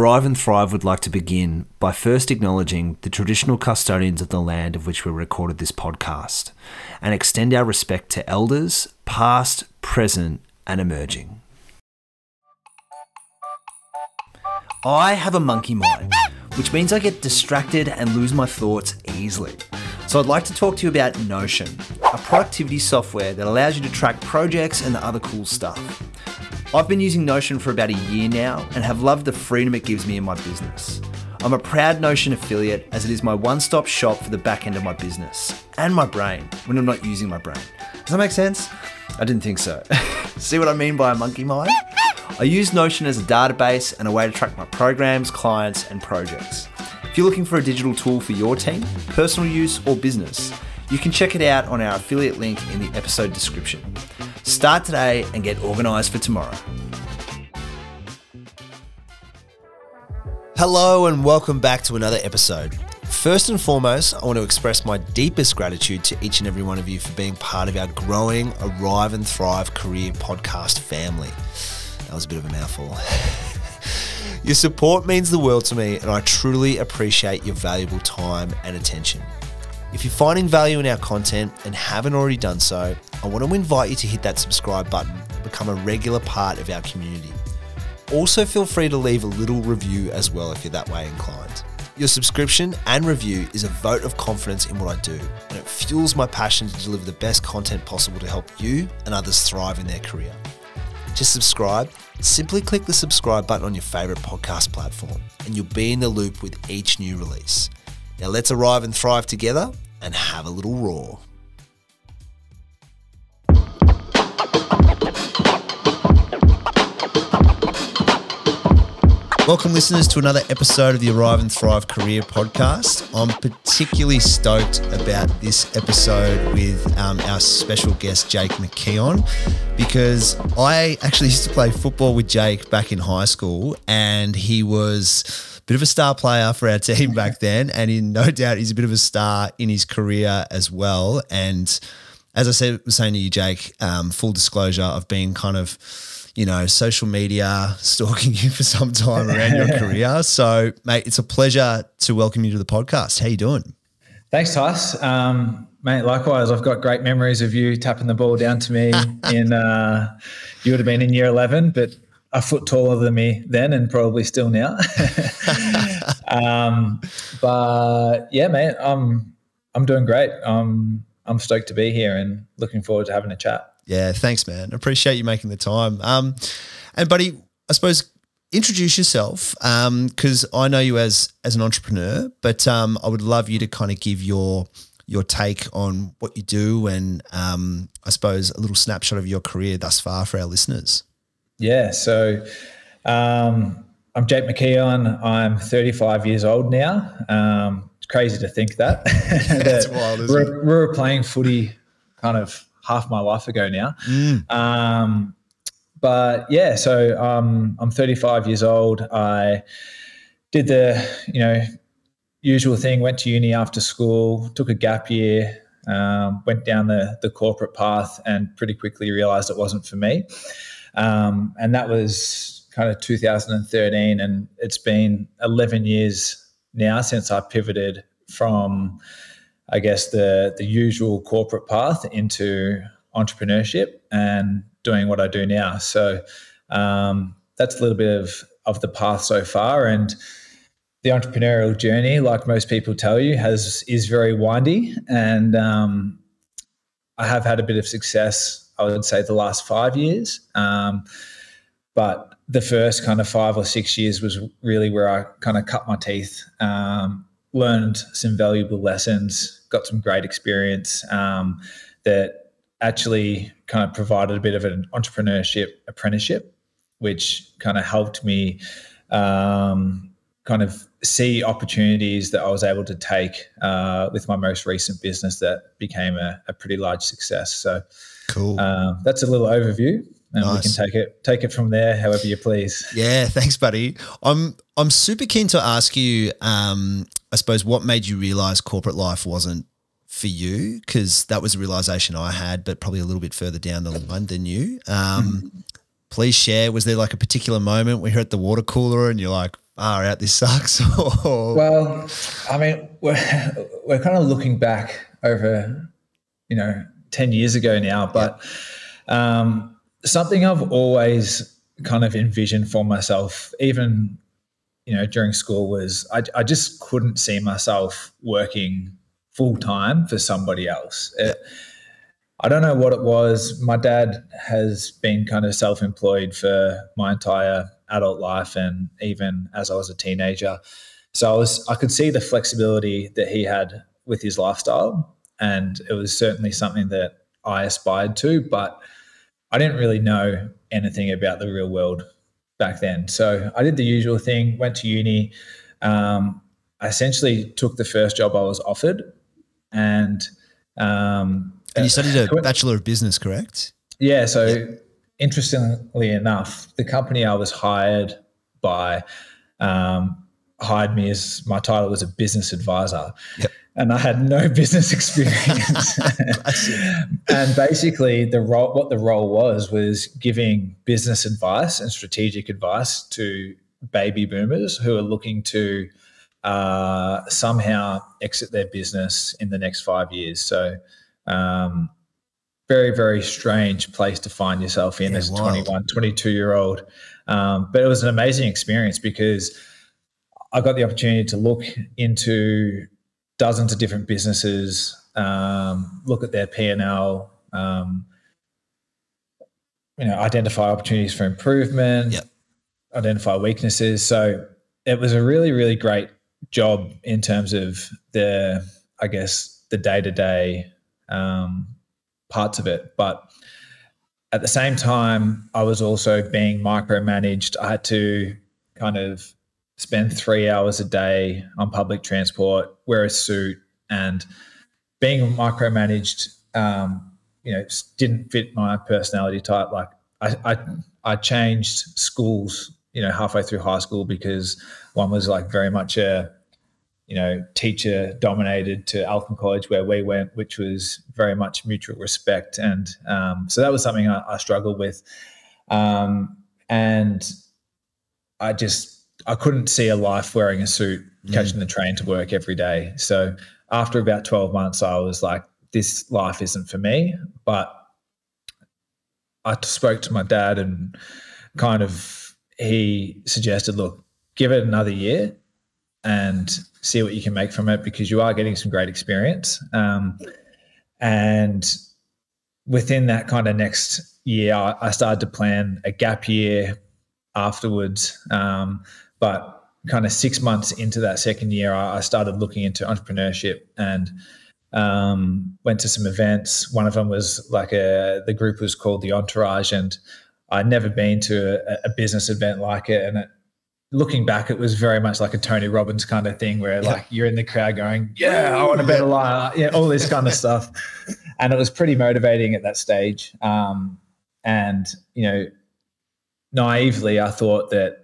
Arrive and Thrive would like to begin by first acknowledging the traditional custodians of the land of which we recorded this podcast and extend our respect to elders, past, present, and emerging. I have a monkey mind, which means I get distracted and lose my thoughts easily. So I'd like to talk to you about Notion, a productivity software that allows you to track projects and other cool stuff. I've been using Notion for about a year now and have loved the freedom it gives me in my business. I'm a proud Notion affiliate as it is my one-stop shop for the back end of my business and my brain when I'm not using my brain. Does that make sense? I didn't think so. See what I mean by a monkey mind? I use Notion as a database and a way to track my programs, clients, and projects. If you're looking for a digital tool for your team, personal use, or business, you can check it out on our affiliate link in the episode description. Start today and get organised for tomorrow. Hello and welcome back to another episode. First and foremost, I want to express my deepest gratitude to each and every one of you for being part of our growing Arrive and Thrive career podcast family. That was a bit of a mouthful. Your support means the world to me and I truly appreciate your valuable time and attention. If you're finding value in our content and haven't already done so, I want to invite you to hit that subscribe button and become a regular part of our community. Also feel free to leave a little review as well if you're that way inclined. Your subscription and review is a vote of confidence in what I do, and it fuels my passion to deliver the best content possible to help you and others thrive in their career. To subscribe, simply click the subscribe button on your favourite podcast platform, and you'll be in the loop with each new release. Now let's arrive and thrive together and have a little roar. Welcome listeners to another episode of the Arrive and Thrive Career Podcast. I'm particularly stoked about this episode with our special guest, Jake McKeon, because I actually used to play football with Jake back in high school and he was a bit of a star player for our team back then, and no doubt he's a bit of a star in his career as well. And as I was saying to you, Jake, full disclosure, I've been kind of social media stalking you for some time around your career. So, mate, it's a pleasure to welcome you to the podcast. How you doing? Thanks, Tice. Mate, likewise, I've got great memories of you tapping the ball down to me you would have been in year 11, but a foot taller than me then and probably still now. But yeah, mate, I'm doing great. I'm stoked to be here and looking forward to having a chat. Yeah, thanks, man. Appreciate you making the time. And buddy, I suppose introduce yourself because I know you as an entrepreneur, but I would love you to kind of give your take on what you do and I suppose a little snapshot of your career thus far for our listeners. Yeah, so I'm Jake McKeon. I'm 35 years old now. It's crazy to think that. That's wild, isn't it? We were playing footy kind of half my life ago now. But yeah, so I'm 35 years old. I did the, usual thing, went to uni after school, took a gap year, went down the corporate path and pretty quickly realized it wasn't for me. And that was kind of 2013, and it's been 11 years now since I pivoted from, I guess, the usual corporate path into entrepreneurship and doing what I do now. So that's a little bit of the path so far. And the entrepreneurial journey, like most people tell you, is very windy. And I have had a bit of success, I would say, the last 5 years. But the first kind of 5 or 6 years was really where I kind of cut my teeth, learned some valuable lessons, got some great experience that actually kind of provided a bit of an entrepreneurship apprenticeship, which kind of helped me kind of see opportunities that I was able to take with my most recent business that became a pretty large success. So cool. That's a little overview. And nice. We can take it from there however you please. Yeah, thanks, buddy. I'm super keen to ask you, I suppose, what made you realise corporate life wasn't for you? Because that was a realisation I had, but probably a little bit further down the line than you. Please share, was there like a particular moment where you're at the water cooler and you're like, far out, this sucks? Well, I mean, we're kind of looking back over, 10 years ago now, but something I've always kind of envisioned for myself, even, during school, was I just couldn't see myself working full time for somebody else. I don't know what it was. My dad has been kind of self-employed for my entire adult life, and even as I was a teenager. So I could see the flexibility that he had with his lifestyle, and it was certainly something that I aspired to, but I didn't really know anything about the real world back then. So I did the usual thing, went to uni. I essentially took the first job I was offered, and you studied a Bachelor of Business, correct? Yeah. So interestingly enough, the company I was hired by hired me as, my title was a business advisor. Yep. And I had no business experience. And basically what the role was giving business advice and strategic advice to baby boomers who are looking to somehow exit their business in the next 5 years. So very, very strange place to find yourself in as a 21, 22-year-old. But it was an amazing experience because I got the opportunity to look into dozens of different businesses, look at their P&L, identify opportunities for improvement, identify weaknesses. So it was a really, really great job in terms of the day-to-day parts of it. But at the same time, I was also being micromanaged. I had to kind of spend 3 hours a day on public transport, wear a suit, and being micromanaged, didn't fit my personality type. Like I changed schools, halfway through high school because one was like very much a, teacher dominated, to Alton College where we went, which was very much mutual respect. And so that was something I struggled with. And I couldn't see a life wearing a suit, catching the train to work every day. So after about 12 months, I was like, this life isn't for me. But I spoke to my dad, and he suggested, look, give it another year and see what you can make from it, because you are getting some great experience. And within that kind of next year, I started to plan a gap year afterwards. But kind of 6 months into that second year, I started looking into entrepreneurship and went to some events. One of them was the group was called The Entourage, and I'd never been to a business event like it. And looking back, it was very much like a Tony Robbins kind of thing where like you're in the crowd going, yeah, I want a better life, all this kind of stuff. And it was pretty motivating at that stage. And, naively, I thought that,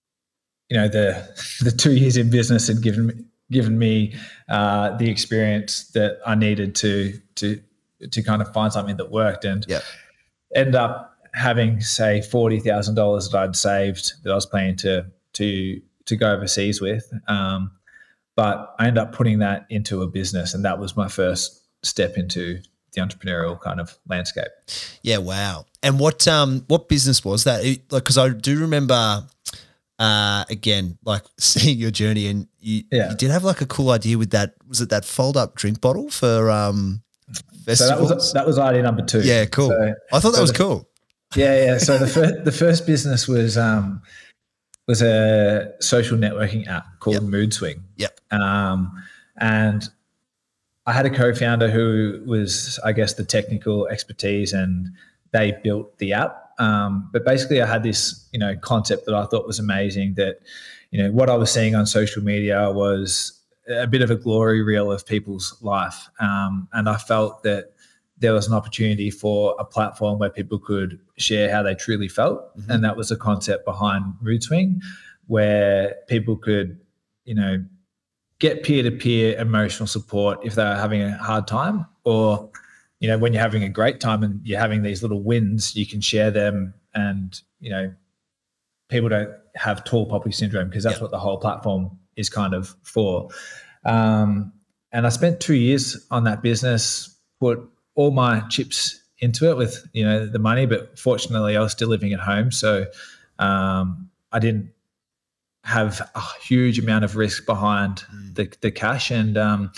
the 2 years in business had given me the experience that I needed to kind of find something that worked, and end up having, say, $40,000 that I'd saved that I was planning to go overseas with. But I ended up putting that into a business, and that was my first step into the entrepreneurial kind of landscape. Yeah, wow. And what business was that? Because I do remember, again, like seeing your journey, and you did have like a cool idea with that. Was it that fold-up drink bottle for festivals? So that was idea number 2. Yeah, cool. So, I thought that was cool. Yeah. So the first business was a social networking app called Mood Swing. Yep. And I had a co-founder who was, I guess, the technical expertise, and they built the app. But basically I had this, concept that I thought was amazing, that, what I was seeing on social media was a bit of a glory reel of people's life. And I felt that there was an opportunity for a platform where people could share how they truly felt. Mm-hmm. And that was the concept behind Mood Swing, where people could, get peer-to-peer emotional support if they're having a hard time, or, when you're having a great time and you're having these little wins, you can share them, and, people don't have tall poppy syndrome, because that's what the whole platform is kind of for. And I spent 2 years on that business, put all my chips into it with, the money, but fortunately I was still living at home. So I didn't have a huge amount of risk behind the cash. And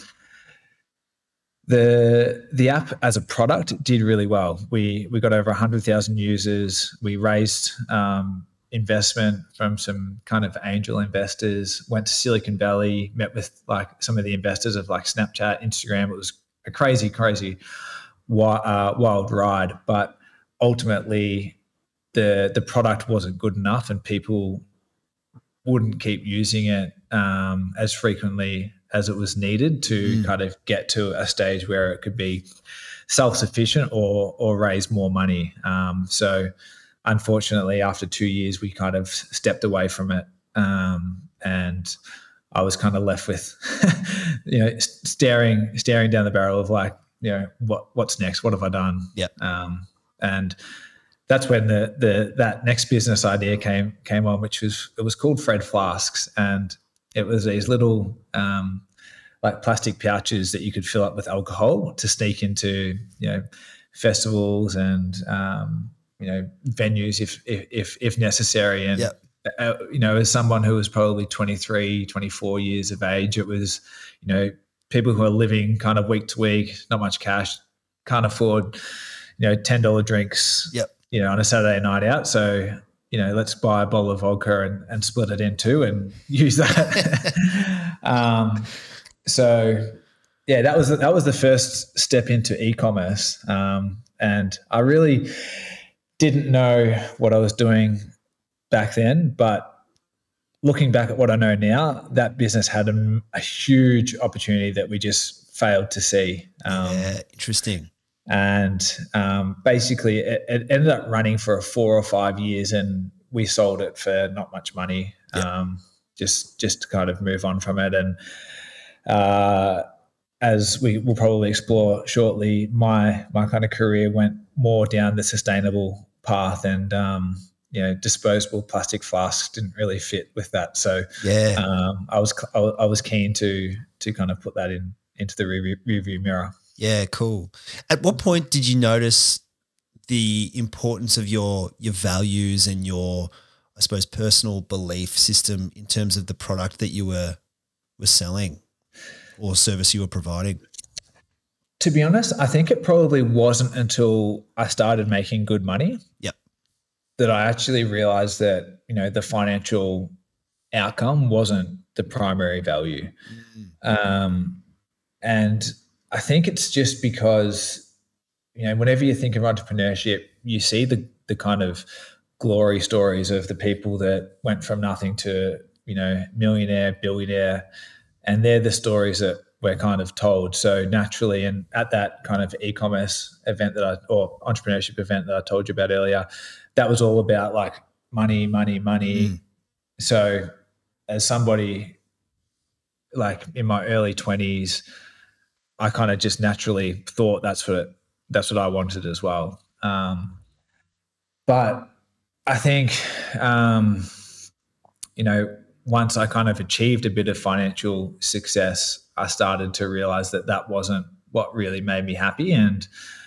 the app as a product did really well. We got over 100,000 users. We raised investment from some kind of angel investors, went to Silicon Valley, met with like some of the investors of like Snapchat, Instagram. It was a crazy wild ride, but ultimately the product wasn't good enough and people wouldn't keep using it as frequently as it was needed to kind of get to a stage where it could be self-sufficient or raise more money. So unfortunately, after 2 years, we kind of stepped away from it. And I was kind of left with, staring down the barrel of like, what's next? What have I done? Yep. And that's when that next business idea came on, which was called Fred Flasks, and it was these little like plastic pouches that you could fill up with alcohol to sneak into festivals and venues if necessary. And as someone who was probably 23, 24 years of age, it was people who are living kind of week to week, not much cash, can't afford $10 drinks. Yep. On a Saturday night out. So, let's buy a bottle of vodka and split it in two and use that. That was the first step into e-commerce. And I really didn't know what I was doing back then, but looking back at what I know now, that business had a huge opportunity that we just failed to see. Interesting. And basically it ended up running for 4 or 5 years, and we sold it for not much money, just to kind of move on from it. And as we will probably explore shortly, my kind of career went more down the sustainable path, and disposable plastic flasks didn't really fit with that. So I was keen to kind of put that into the rearview mirror. Yeah, cool. At what point did you notice the importance of your values and your, I suppose, personal belief system in terms of the product that you were selling or service you were providing? To be honest, I think it probably wasn't until I started making good money that I actually realized that, the financial outcome wasn't the primary value. And I think it's just because, whenever you think of entrepreneurship, you see the kind of glory stories of the people that went from nothing to, millionaire, billionaire, and they're the stories that we're kind of told. So naturally, and at that kind of e-commerce event or entrepreneurship event that I told you about earlier, that was all about like money. So as somebody like in my early 20s, I kind of just naturally thought that's what I wanted as well. But I think, once I kind of achieved a bit of financial success, I started to realize that wasn't what really made me happy. And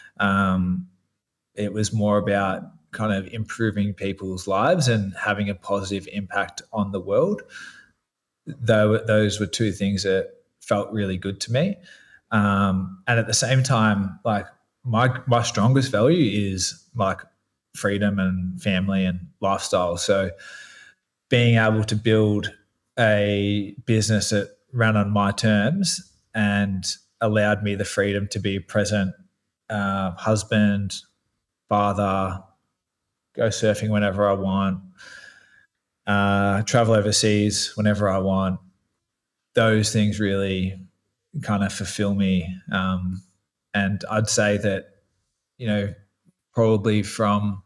it was more about kind of improving people's lives and having a positive impact on the world. Though those were two things that felt really good to me. And at the same time, like my strongest value is like freedom and family and lifestyle. So being able to build a business that ran on my terms and allowed me the freedom to be present, husband, father, go surfing whenever I want, travel overseas whenever I want. Those things really kind of fulfill me. And I'd say that, probably from,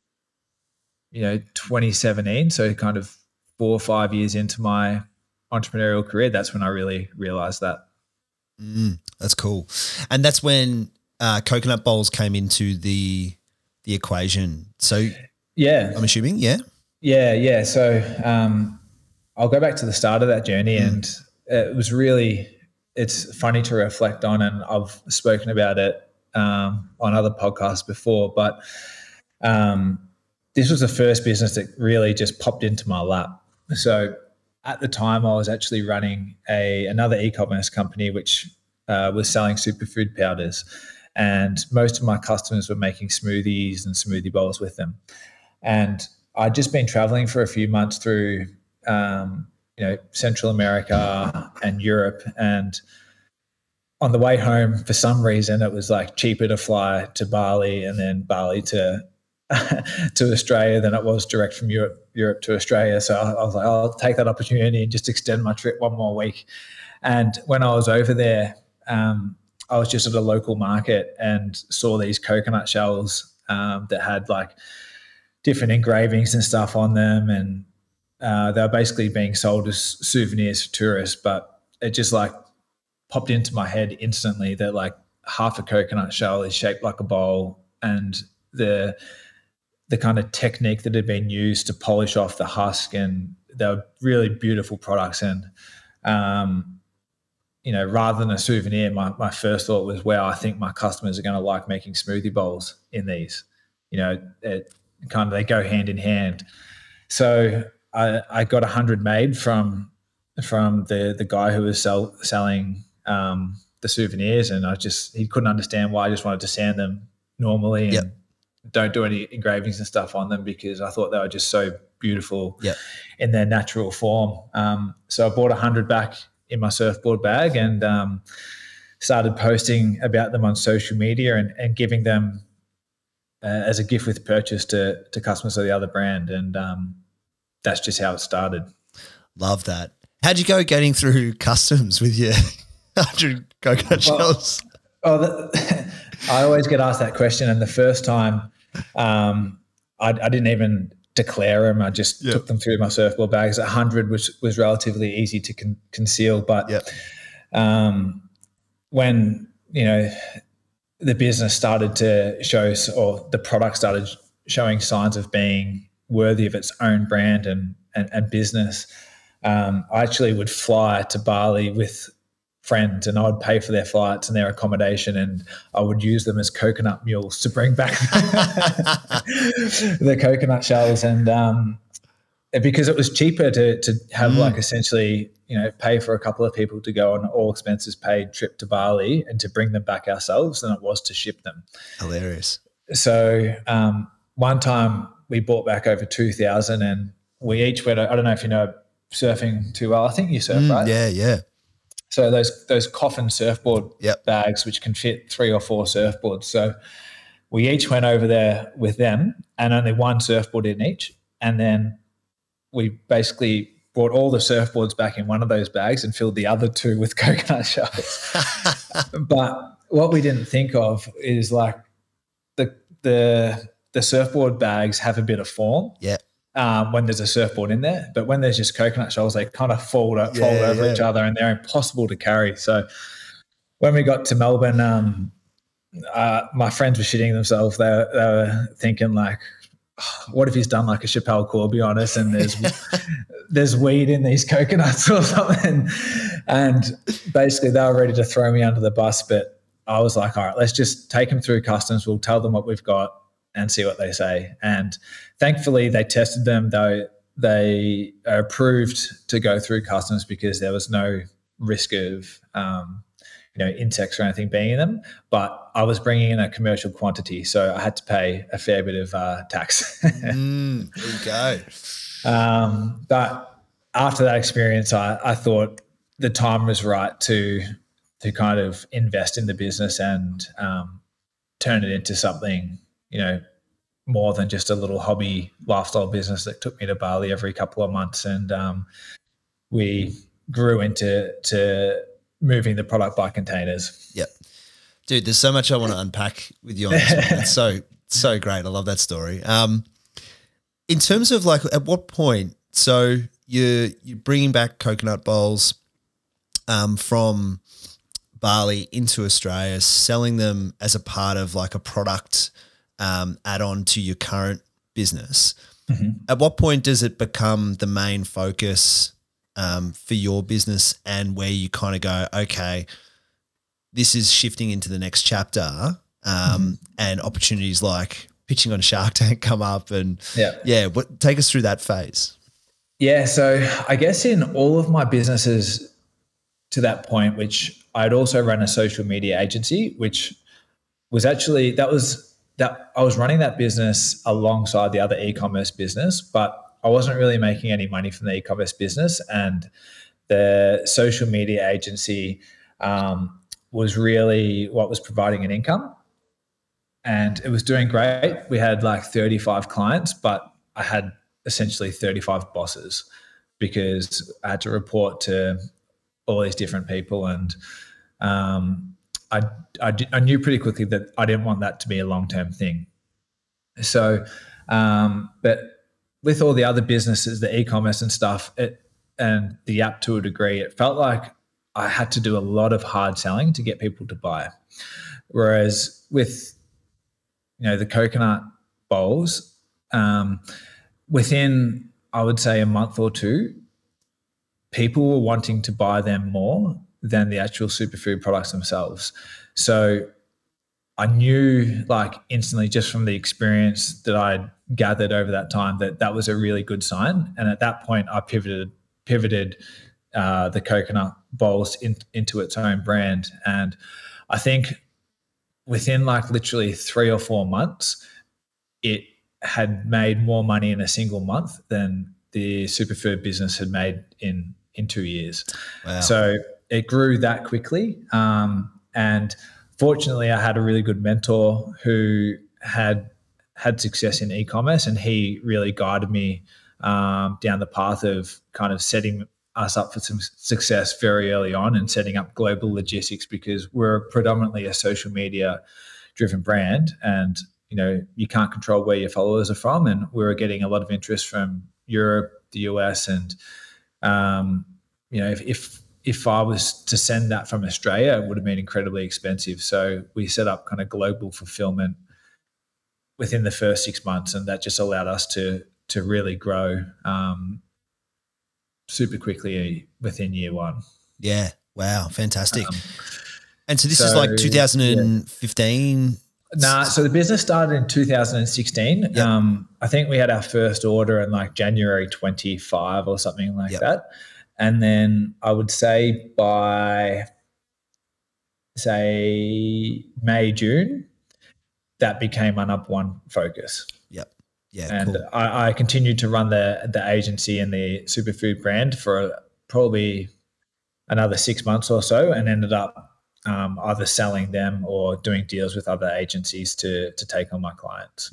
2017, so kind of 4 or 5 years into my entrepreneurial career, that's when I really realized that. That's cool. And that's when Coconut Bowls came into the equation. So yeah, I'm assuming, yeah. Yeah. So I'll go back to the start of that journey, and it was really, it's funny to reflect on, and I've spoken about it on other podcasts before, but this was the first business that really just popped into my lap. So at the time, I was actually running another e-commerce company which was selling superfood powders, and most of my customers were making smoothies and smoothie bowls with them. And I'd just been traveling for a few months through Central America and Europe, and on the way home, for some reason, it was like cheaper to fly to Bali and then Bali to Australia than it was direct from Europe to Australia. So I was like, I'll take that opportunity and just extend my trip one more week. And when I was over there, I was just at a local market and saw these coconut shells that had like different engravings and stuff on them, and they were basically being sold as souvenirs for tourists. But it just like popped into my head instantly that like half a coconut shell is shaped like a bowl, and the kind of technique that had been used to polish off the husk, and they were really beautiful products. And rather than a souvenir, my first thought was, wow, I think my customers are going to like making smoothie bowls in these. They go hand in hand. So I got 100 made from the guy who was selling the souvenirs, and he couldn't understand why I just wanted to sand them normally and don't do any engravings and stuff on them, because I thought they were just so beautiful in their natural form. So I bought 100 back in my surfboard bag and started posting about them on social media and giving them as a gift with purchase to customers of the other brand. And that's just how it started. Love that. How'd you go getting through customs with your 100 coconut shells? I always get asked that question. And the first time I didn't even declare them. I just took them through my surfboard bags. 100 was relatively easy to conceal. But when, the business started to show, or the product started showing signs of being worthy of its own brand and business, I actually would fly to Bali with friends, and I would pay for their flights and their accommodation, and I would use them as coconut mules to bring back the coconut shells. And because it was cheaper to have like essentially, pay for a couple of people to go on an all expenses paid trip to Bali and to bring them back ourselves than it was to ship them. Hilarious. So one time we bought back over 2,000, and we each went, I don't know if you know surfing too well. I think you surf, right? Yeah. So those coffin surfboard bags, which can fit 3 or 4 surfboards. So we each went over there with them, and only one surfboard in each. And then we basically brought all the surfboards back in one of those bags and filled the other 2 with coconut shells. But what we didn't think of is like the surfboard bags have a bit of form. Yeah. When there's a surfboard in there, but when there's just coconut shells, they kind of fold over each other, and they're impossible to carry. So when we got to Melbourne, my friends were shitting themselves. They were thinking like, what if he's done like a Chappelle Corby on us, and there's weed in these coconuts or something? And basically they were ready to throw me under the bus, but I was like, all right, let's just take them through customs. We'll tell them what we've got and see what they say. And thankfully they tested them, though they are approved to go through customs because there was no risk of insects or anything being in them. But I was bringing in a commercial quantity, so I had to pay a fair bit of tax. There you go. But after that experience, I thought the time was right to kind of invest in the business and turn it into something, more than just a little hobby lifestyle business that took me to Bali every couple of months. And we grew into moving the product by containers. Yep. Dude, there's so much I want to unpack with you on this one. It's so great. I love that story. In terms of like, at what point, so you're bringing back coconut bowls from Bali into Australia, selling them as a part of like a product add-on to your current business. At what point does it become the main focus for your business, and where you kind of go, okay, this is shifting into the next chapter, and opportunities like pitching on Shark Tank come up, and take us through that phase. Yeah, so I guess in all of my businesses to that point, which I'd also run a social media agency, which was actually I was running that business alongside the other e-commerce business, but I wasn't really making any money from the e-commerce business, and the social media agency was really what was providing an income, and it was doing great. We had like 35 clients, but I had essentially 35 bosses because I had to report to all these different people, and I knew pretty quickly that I didn't want that to be a long-term thing. So, but with all the other businesses, the e-commerce and stuff, and the app to a degree, it felt like I had to do a lot of hard selling to get people to buy. Whereas with, the coconut bowls, within, I would say, a month or two, people were wanting to buy them more than the actual superfood products themselves. So I knew like instantly, just from the experience that I'd gathered over that time, that was a really good sign. And at that point, I pivoted the coconut bowls into its own brand. And I think within like literally 3 or 4 months, it had made more money in a single month than the superfood business had made in 2 years. Wow. So it grew that quickly. And fortunately, I had a really good mentor who had success in e-commerce, and he really guided me down the path of kind of setting us up for some success very early on, and setting up global logistics, because we're predominantly a social media driven brand, and you can't control where your followers are from. And we were getting a lot of interest from Europe, the US, and if I was to send that from Australia, it would have been incredibly expensive. So we set up kind of global fulfillment within the first 6 months, and that just allowed us to really grow super quickly within year one. Yeah. Wow. Fantastic. And so this is like 2015? So the business started in 2016. Yep. I think we had our first order in like January 25 or something like that. And then I would say by, May, June, that became my number one focus. Yep. Yeah. And cool. I continued to run the agency and the superfood brand for probably another 6 months or so, and ended up either selling them or doing deals with other agencies to take on my clients.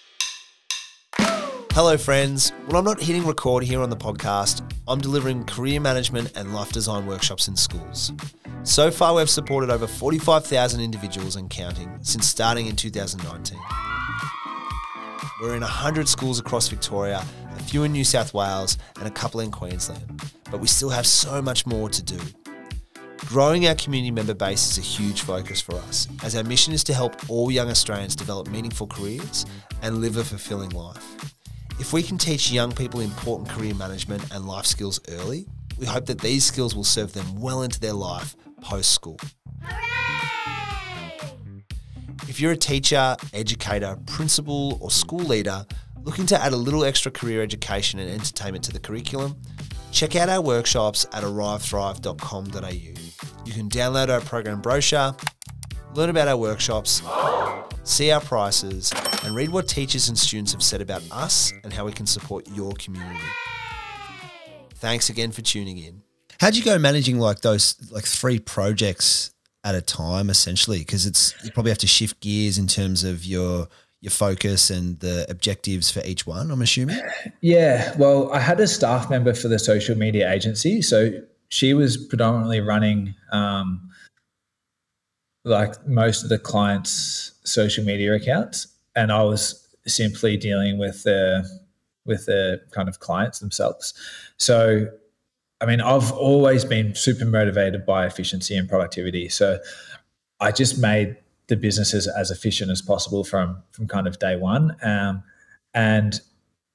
Hello, friends. When I'm not hitting record here on the podcast, I'm delivering career management and life design workshops in schools. So far, we've supported over 45,000 individuals and counting since starting in 2019. We're in 100 schools across Victoria, a few in New South Wales, and a couple in Queensland, but we still have so much more to do. Growing our community member base is a huge focus for us, as our mission is to help all young Australians develop meaningful careers and live a fulfilling life. If we can teach young people important career management and life skills early, we hope that these skills will serve them well into their life post-school. Hooray! If you're a teacher, educator, principal, or school leader looking to add a little extra career education and entertainment to the curriculum, check out our workshops at arrivethrive.com.au. You can download our program brochure, learn about our workshops, see our prices, and read what teachers and students have said about us and how we can support your community. Thanks again for tuning in. How'd you go managing like those 3 projects at a time, essentially? Because you probably have to shift gears in terms of your focus and the objectives for each one, I'm assuming? Yeah, well, I had a staff member for the social media agency. So she was predominantly running like most of the clients' social media accounts, and I was simply dealing with the kind of clients themselves. So, I mean, I've always been super motivated by efficiency and productivity. So I just made the businesses as efficient as possible from kind of day one. And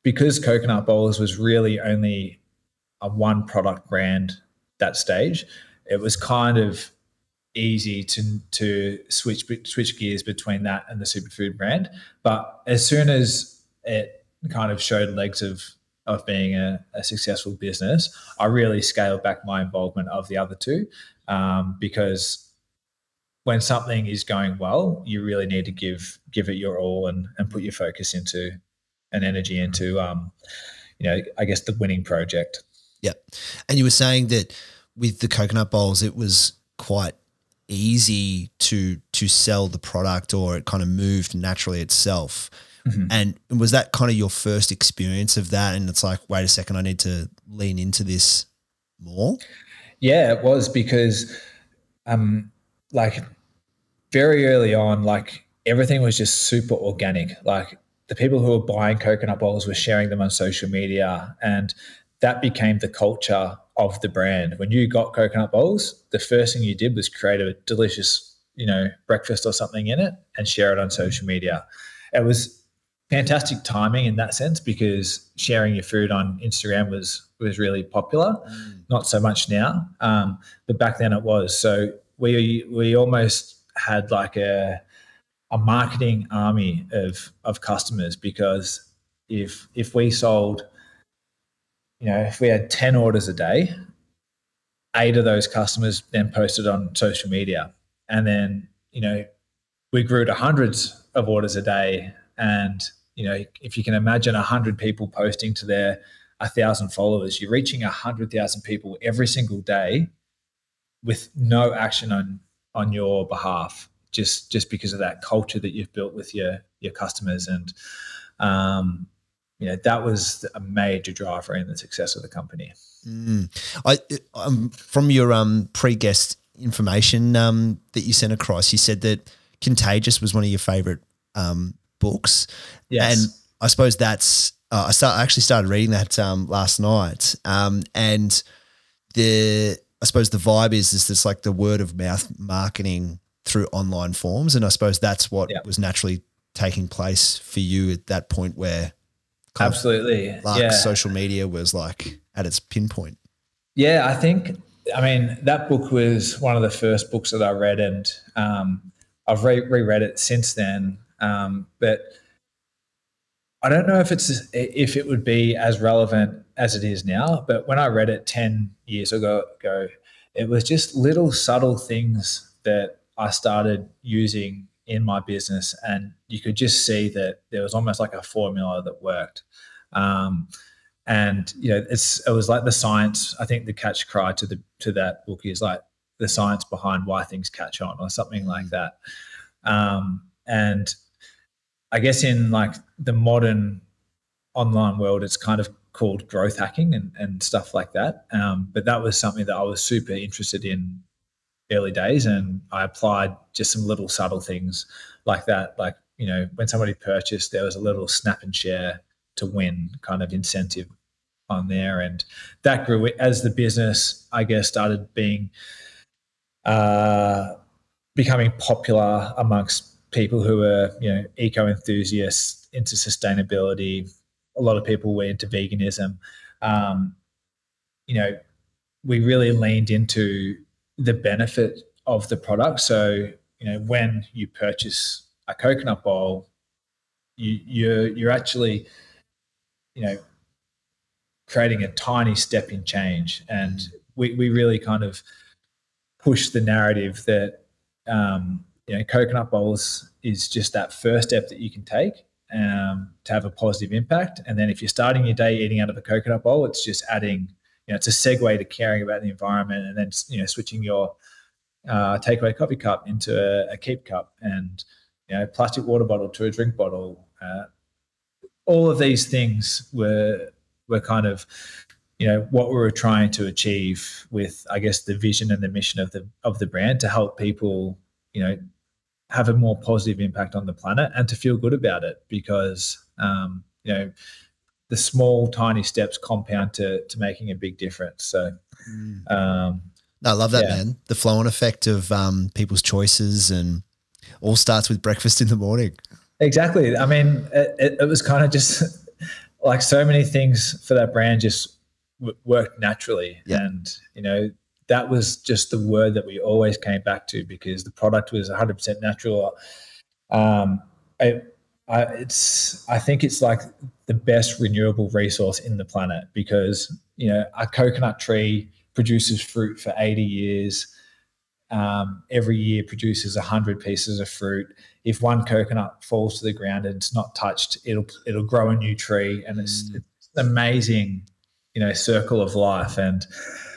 because Coconut Bowls was really only a one product brand that stage, it was kind of easy to switch gears between that and the superfood brand. But as soon as it kind of showed legs of being a successful business, I really scaled back my involvement of the other two, because when something is going well, you really need to give it your all and put your focus into and energy into, I guess the winning project. Yeah. And you were saying that with the Coconut Bowls, it was quite easy to sell the product, or it kind of moved naturally itself. Mm-hmm. And was that kind of your first experience of that? And it's like, wait a second, I need to lean into this more? Yeah, it was, because like very early on, like everything was just super organic. Like the people who were buying Coconut Bowls were sharing them on social media, and that became the culture of the brand. When you got Coconut Bowls, the first thing you did was create a delicious, breakfast or something in it and share it on social media. It was fantastic timing in that sense, because sharing your food on Instagram was really popular. Not so much now, but back then it was. So we almost had like a marketing army of customers, because if we sold, if we had 10 orders a day, 8 of those customers then posted on social media. And then, we grew to hundreds of orders a day. And, if you can imagine 100 people posting to their 1,000 followers, you're reaching 100,000 people every single day with no action on your behalf, just because of that culture that you've built with your customers. And, that was a major driver in the success of the company. From your pre-guest information that you sent across, you said that Contagious was one of your favorite books. Yes. And I suppose that's I actually started reading that last night. And I suppose the vibe is this like the word of mouth marketing through online forms, and I suppose that's what was naturally taking place for you at that point where absolutely social media was like at its pinpoint. Yeah, I mean that book was one of the first books that I read, and I've reread it since then. But I don't know if it would be as relevant as it is now. But when I read it 10 years ago, it was just little subtle things that I started using in my business, and you could just see that there was almost like a formula that worked. And it was like the science. I think the catch cry to that book is like the science behind why things catch on, or something like that. And I guess in like the modern online world, it's kind of called growth hacking and stuff like that. But that was something that I was super interested in early days, and I applied just some little subtle things like that. Like, when somebody purchased, there was a little snap and share to win kind of incentive on there. And that grew as the business, I guess, started becoming popular amongst people who were, eco enthusiasts, into sustainability. A lot of people were into veganism. We really leaned into the benefit of the product. So, when you purchase a Coconut Bowl, you're actually, creating a tiny step in change. And we really kind of push the narrative that, Coconut Bowls is just that first step that you can take to have a positive impact. And then if you're starting your day eating out of a Coconut Bowl, it's just adding, it's a segue to caring about the environment, and then, switching your takeaway coffee cup into a keep cup, and, plastic water bottle to a drink bottle. All of these things were kind of, what we were trying to achieve with, I guess, the vision and the mission of the brand, to help people, have a more positive impact on the planet and to feel good about it, because, the small, tiny steps compound to making a big difference. So, I love that, man. The flow-on effect of people's choices, and all starts with breakfast in the morning. Exactly. I mean, it was kind of just like so many things for that brand just worked naturally. Yeah. And, you know, that was just the word that we always came back to because the product was 100% natural. I think it's like the best renewable resource in the planet because, you know, a coconut tree produces fruit for 80 years. Every year produces 100 pieces of fruit. If one coconut falls to the ground and it's not touched, it'll grow a new tree, and it's an amazing, you know, circle of life. And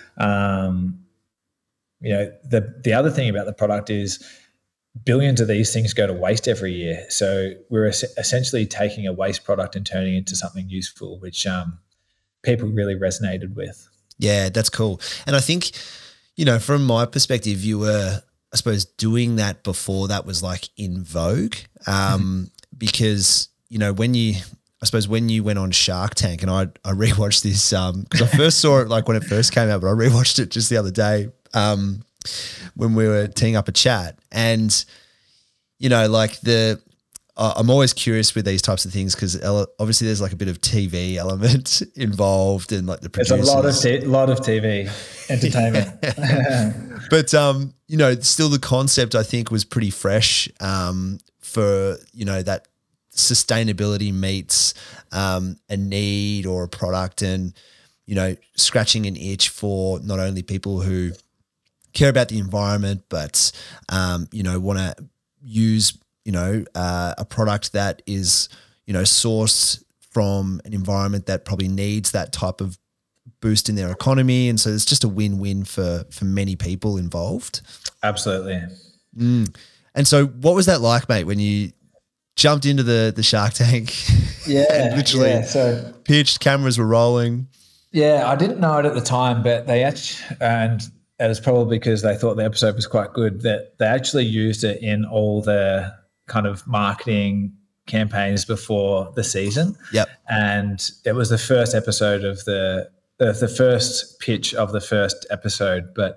you know, the other thing about the product is billions of these things go to waste every year. So we're essentially taking a waste product and turning it into something useful, which people really resonated with. Yeah, that's cool. And I think, you know, from my perspective, you were, I suppose, doing that before that was like in vogue, because, you know, when you went on Shark Tank, and I rewatched this because I first saw it like when it first came out, but I rewatched it just the other day when we were teeing up a chat. And, you know, like I'm always curious with these types of things because obviously there's like a bit of TV element involved and like the producers. There's a lot of TV entertainment. But, you know, still the concept I think was pretty fresh for, you know, that sustainability meets a need or a product and, you know, scratching an itch for not only people who care about the environment but, you know, want to use, you know, a product that is, you know, sourced from an environment that probably needs that type of boost in their economy. And so it's just a win-win for many people involved. Absolutely. And so what was that like, mate, when you jumped into the Shark Tank? Yeah. Literally So pitched, cameras were rolling. Yeah, I didn't know it at the time, but they actually, and it was probably because they thought the episode was quite good, that they actually used it in all the kind of marketing campaigns before the season. Yep. And it was the first episode of the first pitch of the first episode, but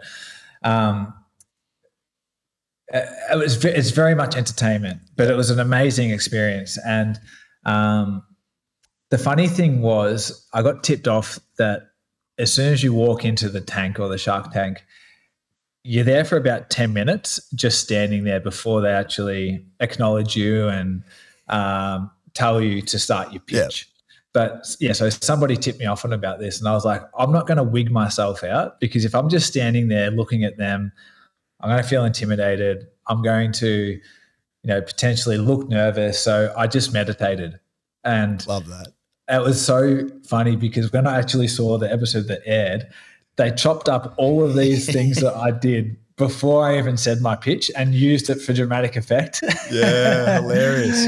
it's very much entertainment, but it was an amazing experience. And the funny thing was I got tipped off that as soon as you walk into the tank or the Shark Tank, you're there for about 10 minutes just standing there before they actually acknowledge you and tell you to start your pitch. Yep. But yeah, so somebody tipped me off on about this and I was like, I'm not going to wig myself out because if I'm just standing there looking at them, I'm going to feel intimidated. I'm going to, you know, potentially look nervous. So I just meditated. And love that. It was so funny because when I actually saw the episode that aired, they chopped up all of these things that I did before I even said my pitch and used it for dramatic effect. Yeah, hilarious.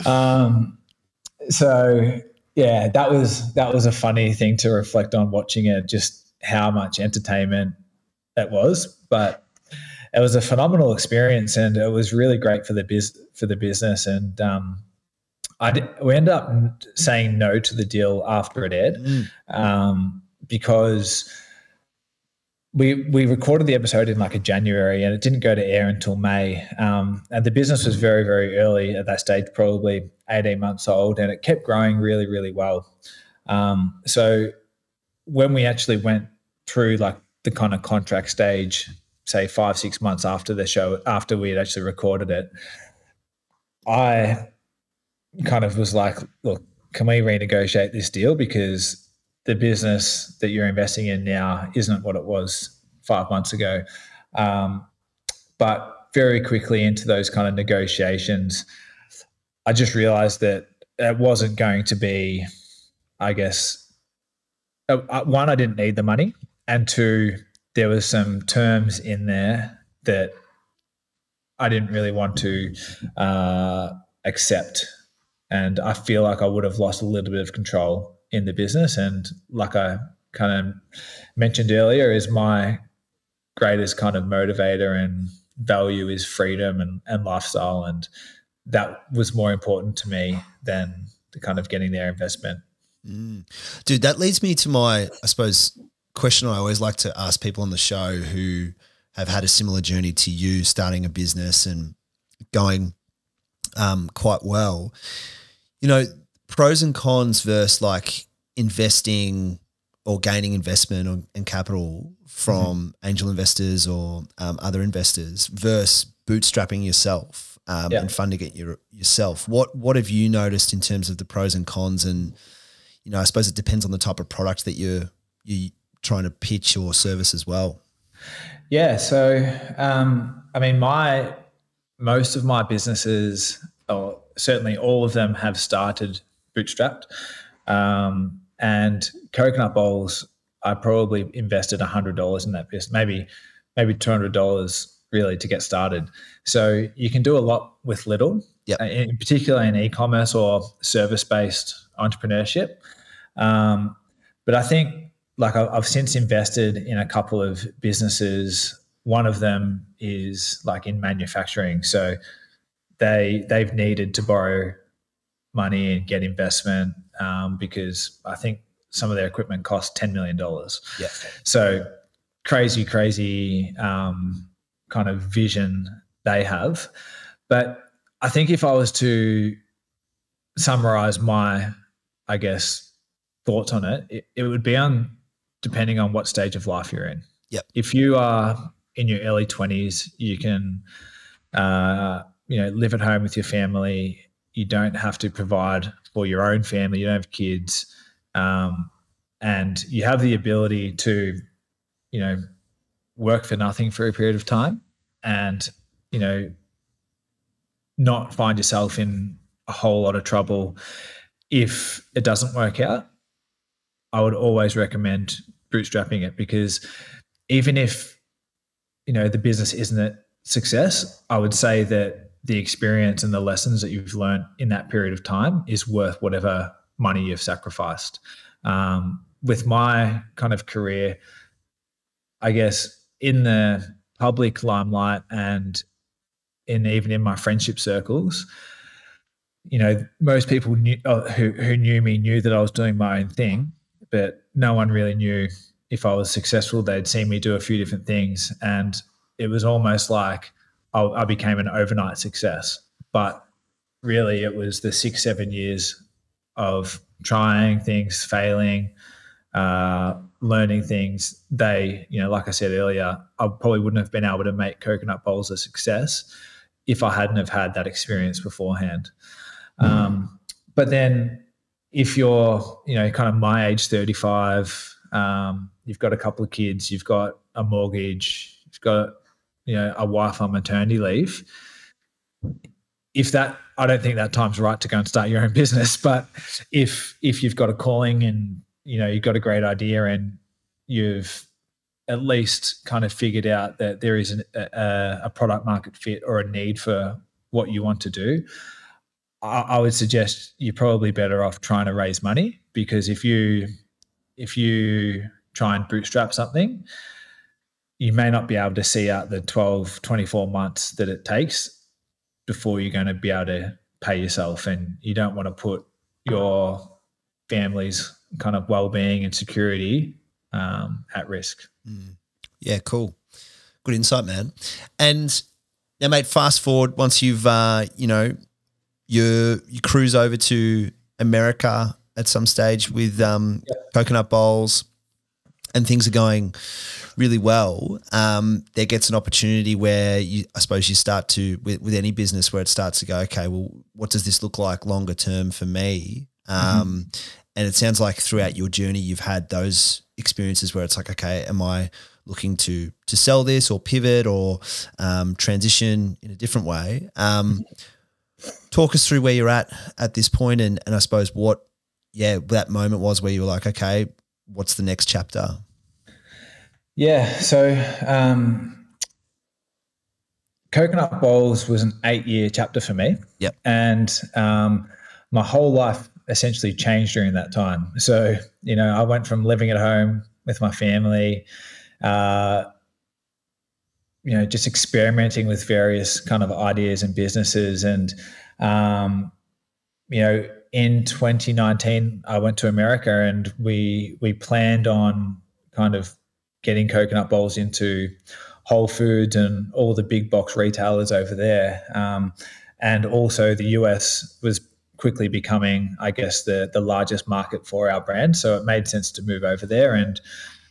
So yeah, that was a funny thing to reflect on watching it, just how much entertainment it was. But it was a phenomenal experience and it was really great for the business. And we ended up saying no to the deal after it aired because we recorded the episode in like a January and it didn't go to air until May. And the business was very, very early at that stage, probably 18 months old, and it kept growing really, really well. So when we actually went through like the kind of contract stage, say 5-6 months after the show, after we had actually recorded it, I kind of was like, look, can we renegotiate this deal? Because the business that you're investing in now isn't what it was 5 months ago. But very quickly into those kind of negotiations, I just realized that it wasn't going to be, I guess, one, I didn't need the money, and two, there was some terms in there that I didn't really want to accept. And I feel like I would have lost a little bit of control in the business. And like I kind of mentioned earlier, is my greatest kind of motivator and value is freedom and lifestyle. And that was more important to me than the kind of getting their investment. Dude, that leads me to my, I suppose, question I always like to ask people on the show who have had a similar journey to you, starting a business and going quite well. You know, pros and cons versus like investing or gaining investment and capital from angel investors or other investors versus bootstrapping yourself and funding it yourself. What have you noticed in terms of the pros and cons? And, you know, I suppose it depends on the type of product that you're trying to pitch or service as well. Yeah. So, I mean, most of my businesses, or certainly all of them, have started bootstrapped. And Coconut Bowls, I probably invested $100 in that business, maybe $200 really to get started. So you can do a lot with little, in particular in e-commerce or service-based entrepreneurship. But I think, like, I've since invested in a couple of businesses. One of them is like in manufacturing. So they've needed to borrow money and get investment because I think some of their equipment costs $10 million. Yeah. So crazy kind of vision they have. But I think if I was to summarize my, I guess, thoughts on it, it would be depending on what stage of life you're in. Yep. If you are in your early 20s, you can, live at home with your family. You don't have to provide for your own family. You don't have kids. And you have the ability to, work for nothing for a period of time and, not find yourself in a whole lot of trouble if it doesn't work out. I would always recommend bootstrapping it, because even if, the business isn't a success, I would say that the experience and the lessons that you've learned in that period of time is worth whatever money you've sacrificed. With my kind of career, I guess in the public limelight and even in my friendship circles, most people who knew me knew that I was doing my own thing, but no one really knew if I was successful. They'd seen me do a few different things, and it was almost like I became an overnight success. But really, it was the 6-7 years of trying things, failing, learning things. Like I said earlier, I probably wouldn't have been able to make Coconut Bowls a success if I hadn't have had that experience beforehand. But then if you're, kind of my age, 35, you've got a couple of kids, you've got a mortgage, you've got, a wife on maternity leave. I don't think that time's right to go and start your own business. But if you've got a calling and, you've got a great idea and you've at least kind of figured out that there is a product market fit or a need for what you want to do, I would suggest you're probably better off trying to raise money, because if you try and bootstrap something, you may not be able to see out the 12, 24 months that it takes before you're going to be able to pay yourself. And you don't want to put your family's kind of well-being and security at risk. Yeah, cool. Good insight, man. And now, mate, fast forward, once you've, you cruise over to America at some stage with Coconut Bowls, and things are going really well. There gets an opportunity where I suppose you start to, with any business, where it starts to go, okay, well, what does this look like longer term for me? And it sounds like throughout your journey, you've had those experiences where it's like, okay, am I looking to sell this or pivot or transition in a different way? Talk us through where you're at this point, and I suppose what that moment was where you were like, okay, what's the next chapter? Yeah. So Coconut Bowls was an 8-year chapter for me. Yep. And my whole life essentially changed during that time. So, I went from living at home with my family, just experimenting with various kind of ideas and businesses. And, in 2019, I went to America, and we planned on kind of getting Coconut Bowls into Whole Foods and all the big box retailers over there. And also the US was quickly becoming, I guess, the largest market for our brand. So it made sense to move over there. And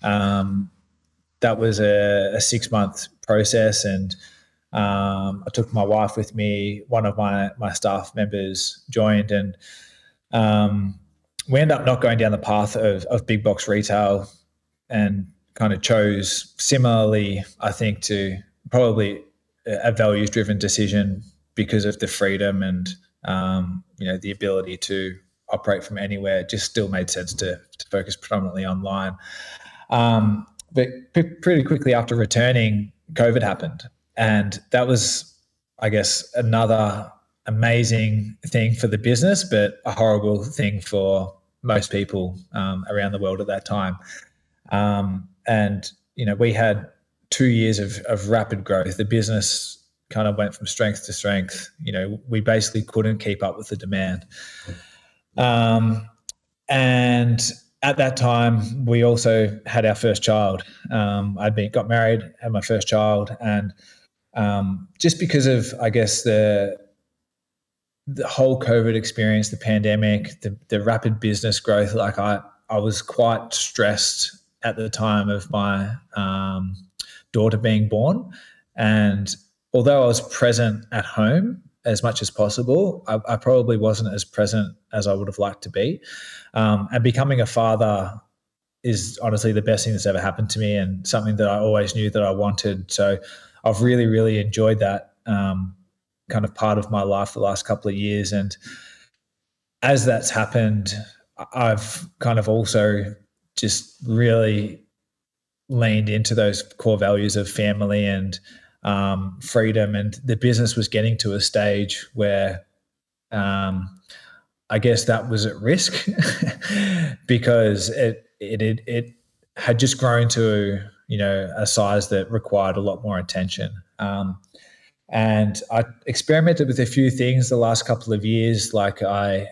that was a 6-month process. And I took my wife with me. One of my staff members joined, and we ended up not going down the path of big box retail, and kind of chose similarly, I think, to probably a values-driven decision because of the freedom and the ability to operate from anywhere. It just still made sense to focus predominantly online. But pretty quickly after returning, COVID happened. And that was, I guess, another amazing thing for the business, but a horrible thing for most people around the world at that time. And we had 2 years of rapid growth. The business kind of went from strength to strength. We basically couldn't keep up with the demand. And at that time, we also had our first child. Got married, had my first child, and just because of, I guess, the whole COVID experience, the pandemic, the rapid business growth, like I was quite stressed at the time of my daughter being born. And although I was present at home as much as possible, I probably wasn't as present as I would have liked to be. And becoming a father is honestly the best thing that's ever happened to me, and something that I always knew that I wanted. So I've really, really enjoyed that kind of part of my life the last couple of years. And as that's happened, I've kind of also just really leaned into those core values of family and freedom. And the business was getting to a stage where I guess that was at risk because it had just grown to a size that required a lot more attention. And I experimented with a few things the last couple of years. Like I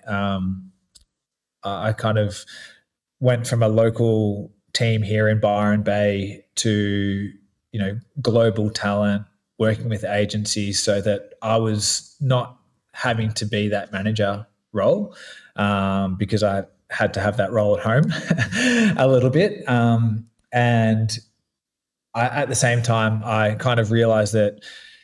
kind of went from a local team here in Byron Bay to, global talent, working with agencies, so that I was not having to be that manager role because I had to have that role at home a little bit. And at the same time, I kind of realized that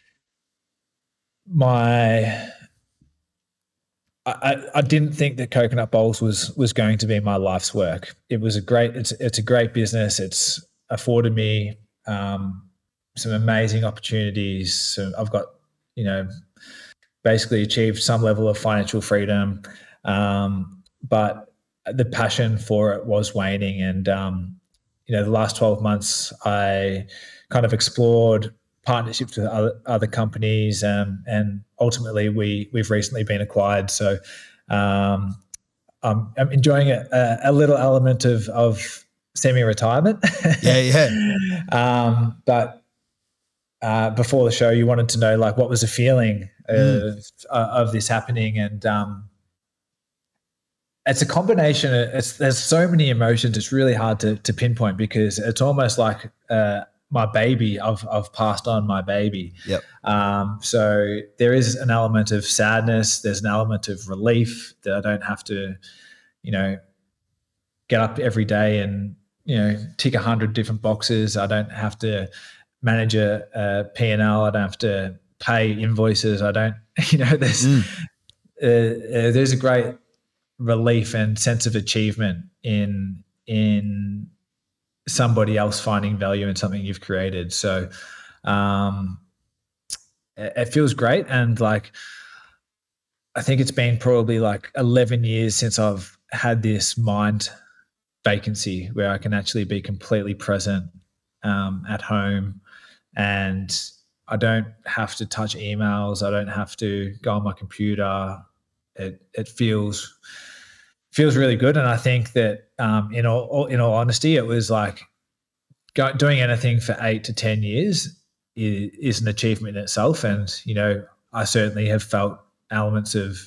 I didn't think that Coconut Bowls was going to be my life's work. It's a great business. It's afforded me some amazing opportunities. So I've got, basically achieved some level of financial freedom, but the passion for it was waning. And the last 12 months, I kind of explored partnerships with other companies, and ultimately we've recently been acquired. So I'm enjoying a little element of semi-retirement. Yeah. But before the show, you wanted to know what was the feeling of this happening, and it's a combination. There's so many emotions. It's really hard to pinpoint because it's almost like my baby. I've passed on my baby. Yep. So there is an element of sadness. There's an element of relief that I don't have to, get up every day and tick 100 different boxes. I don't have to manage a P&L. I don't have to pay invoices. I don't. There's a great relief and sense of achievement in somebody else finding value in something you've created. So it feels great. And I think it's been probably 11 years since I've had this mind vacancy where I can actually be completely present at home, and I don't have to touch emails. I don't have to go on my computer. It feels really good. And I think that in all honesty, it was doing anything for 8 to 10 years is an achievement in itself. And, I certainly have felt elements of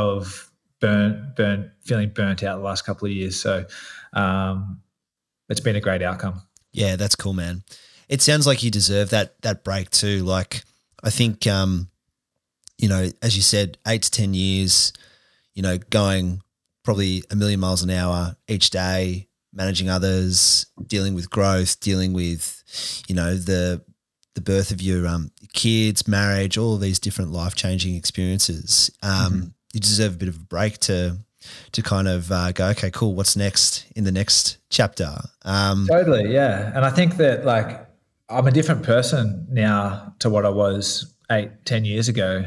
feeling burnt out the last couple of years. So it's been a great outcome. Yeah, that's cool, man. It sounds like you deserve that break too. I think, as you said, 8 to 10 years, going probably a million miles an hour each day, managing others, dealing with growth, dealing with, the birth of your kids, marriage, all of these different life-changing experiences. You deserve a bit of a break to kind of go, okay, cool, what's next in the next chapter? Totally, yeah. And I think that like I'm a different person now to what I was 8-10 years ago.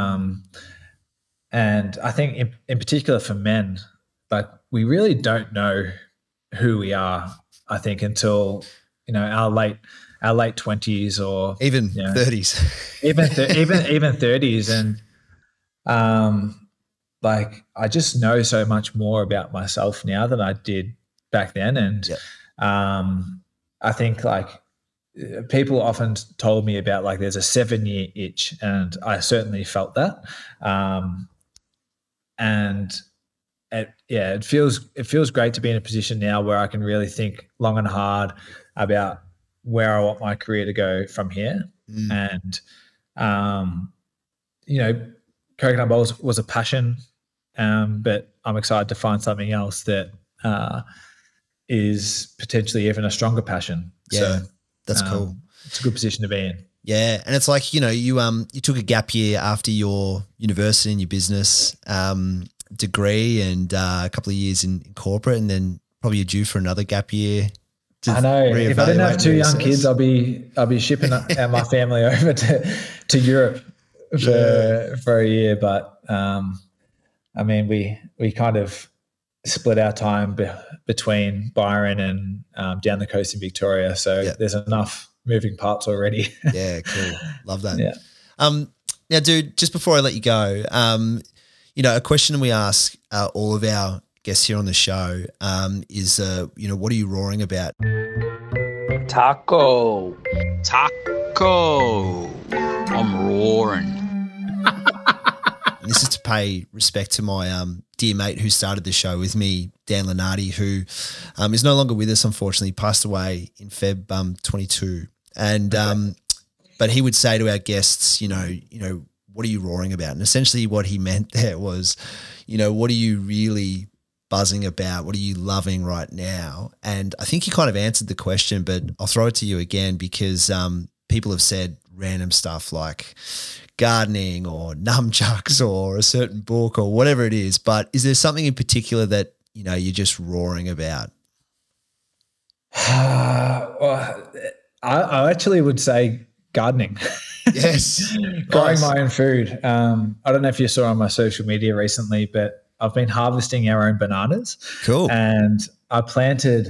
And I think in particular for men, like we really don't know who we are, I think, until, our late 20s or even 30s, even 30s. And like I just know so much more about myself now than I did back then. And I think like people often told me about like there's a 7-year itch, and I certainly felt that. And it feels great to be in a position now where I can really think long and hard about where I want my career to go from here. And, Coconut Bowls was a passion, but I'm excited to find something else that is potentially even a stronger passion. Yeah, so that's cool. It's a good position to be in. Yeah, and it's like, you took a gap year after your university and your business degree, and a couple of years in corporate, and then probably you're due for another gap year. I know. If I didn't have 2 young kids, I'll be shipping my family over to Europe for a year. But I mean, we kind of split our time between Byron and down the coast in Victoria. So there's enough moving parts already. Yeah, cool. Love that. Yeah. Now, dude, just before I let you go, a question we ask all of our guests here on the show is, what are you roaring about? Taco. I'm roaring. And this is to pay respect to my dear mate who started the show with me, Dan Lenardi, who is no longer with us, unfortunately. He passed away in Feb 22. And but he would say to our guests, what are you roaring about? And essentially what he meant there was, what are you really buzzing about? What are you loving right now? And I think you kind of answered the question, but I'll throw it to you again because people have said random stuff like gardening or nunchucks or a certain book or whatever it is. But is there something in particular that, you're just roaring about? Well, I actually would say gardening. Yes. Growing my own food. I don't know if you saw on my social media recently, but I've been harvesting our own bananas. Cool. And I planted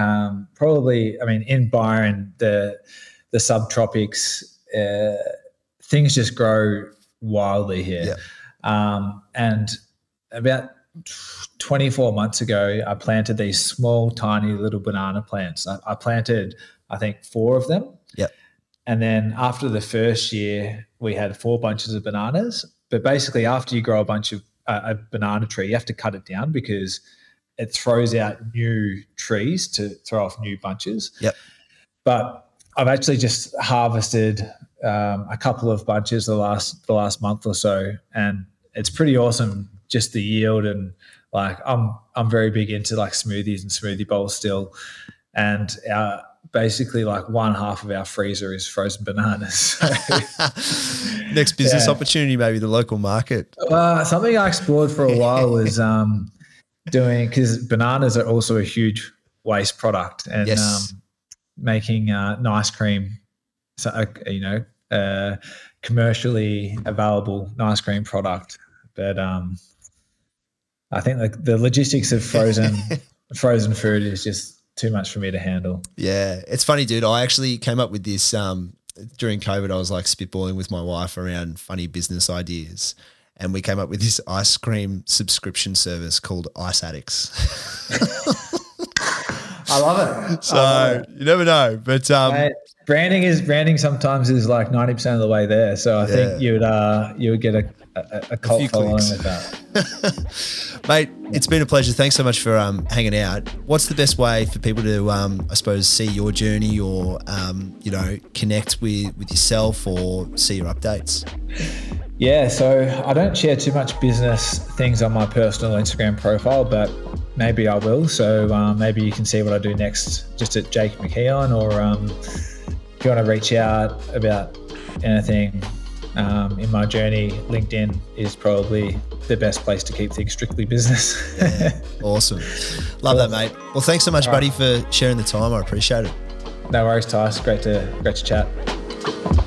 in Byron, the subtropics, things just grow wildly here. Yeah. And about 24 months ago, I planted these small, tiny little banana plants. I planted, I think, 4 of them. Yep. And then after the first year, we had 4 bunches of bananas. But basically, after you grow a bunch of a banana tree, you have to cut it down because it throws out new trees to throw off new bunches. Yep. But I've actually just harvested a couple of bunches the last month or so, and it's pretty awesome. Just the yield, and like I'm very big into like smoothies and smoothie bowls still, and basically like one half of our freezer is frozen bananas. So, next business opportunity, maybe the local market. Something I explored for a while was doing, because bananas are also a huge waste product, and making nice cream, so commercially available nice cream product. But I think like the logistics of frozen food is just too much for me to handle. Yeah, it's funny, dude. I actually came up with this during COVID. I was like spitballing with my wife around funny business ideas, and we came up with this ice cream subscription service called Ice Addicts. I love it. So you never know, but branding sometimes is like 90% of the way there. So I think you would get a cult following with that. Mate, it's been a pleasure. Thanks so much for hanging out. What's the best way for people to, I suppose, see your journey or, connect with yourself or see your updates? Yeah, so I don't share too much business things on my personal Instagram profile, but maybe I will. So maybe you can see what I do next just at Jake McKeon, or if you want to reach out about anything in my journey, LinkedIn is probably the best place to keep things strictly business. Yeah, awesome. Love that, mate. Well, thanks so much, buddy, for sharing the time. I appreciate it. No worries, Tice. Great to chat.